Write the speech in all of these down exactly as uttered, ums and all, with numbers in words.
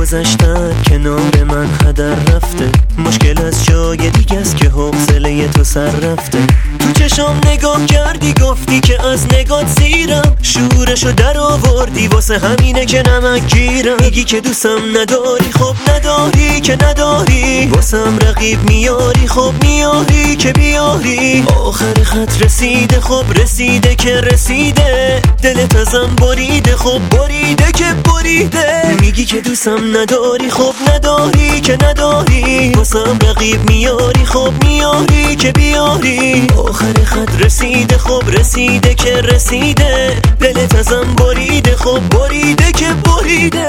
گذشتن کنار من هدر رفته. مشکل از جای دیگه است که حوصله تو سر رفته. تو چشام نگاه کردی گفتی که از نگات زیرم، شورشو در آوردی واسه همینه که نمک گیرم. میگی که دوستم نداری، خب نداری که نداری، واسم رقیب میاری، خب میاری که بیاری. آخر خط رسیده، خب رسیده که رسیده، دلت ازم بریده، خب بریده که بریده. میگی که دوستم نداری، خب نداری که نداری، واسم رقیب میاری، خب میاری که بیاری. آخر خط رسیده، خب رسیده که رسیده، دلت ازم بریده، خب بریده که بریده.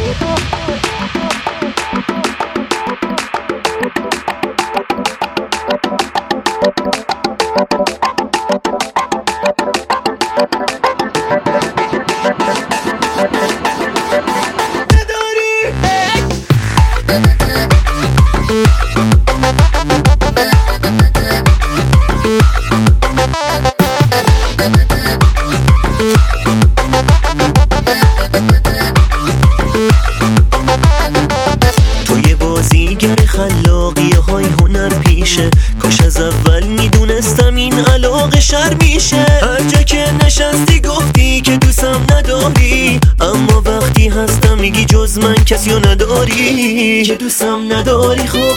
خلاقیه های هنر پیشه، کاش از اول میدونستم این علاقه شر میشه. هر جا که نشستی گفتی که دوستم نداری، اما وقتی هستم میگی جز من کسی رو نداری، که دوستم نداری. خب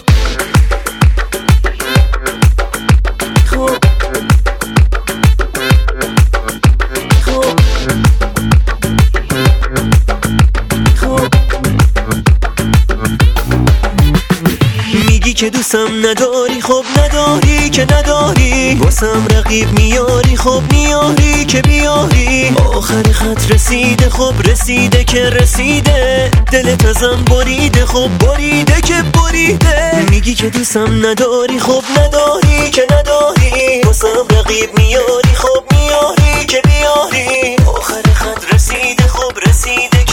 خب خب که دوستم نداری، خب نداری که نداری، واسم رقیب میاری، خب میاری که بیاری. آخر خط رسیده، خب رسیده که رسیده، دلت ازم بریده، خب بریده که بریده. میگی که دوستم نداری، خب نداری که نداری، واسم رقیب میاری، خب میاری که بیاری. آخر خط رسیده، خب رسیده